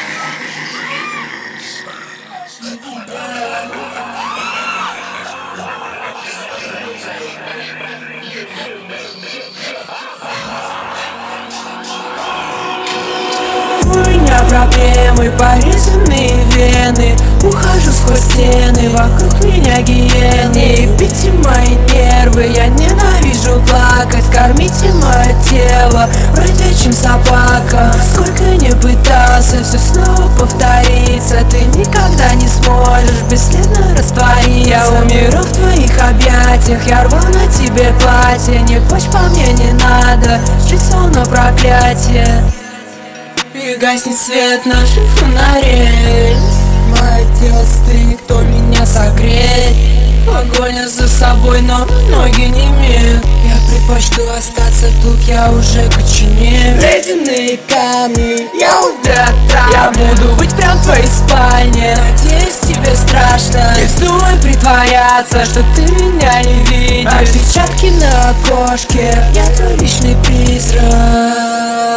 У меня проблемы, порезанные вены. Ухожу сквозь стены, вокруг меня гиены. Бейте мои нервы, я ненавижу плакать. Кормите мое тело, вроде чем собака. Сколько не пытался, все снова повторится. Ты никогда не сможешь бесследно раствориться. Я умиру в твоих объятиях, я рву на тебе платье. Не плачь по мне, не надо, жить словно проклятие. И гаснет свет наших фонарей. Мое тело стынет, кто меня согреет. Огонь за собой, но ноги не имеют. Я предпочту остаться тут, я уже коченею. Ледяные камни, я удрата. Я буду быть прям в твоей спальне. Надеюсь, тебе страшно. Не вздумай притворяться, что ты меня не видишь. Отпечатки на окошке, я твой личный призрак.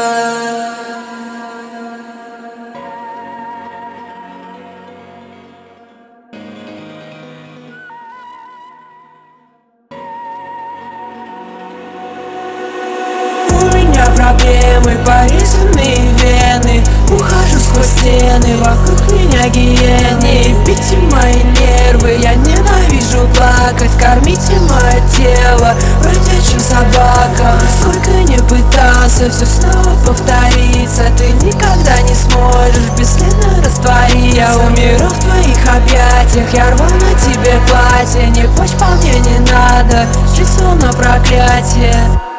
Проблемы, порезанные вены. Ухожу сквозь стены, вокруг меня гиены. Бейте мои нервы, я ненавижу плакать. Кормите мое тело, вроде чем собака. Сколько не пытался, все снова повторится. Ты никогда не сможешь бесследно раствориться. Я умиру в твоих объятиях, я рву на тебе платье. Не плачь по мне, не надо, жить словно проклятие.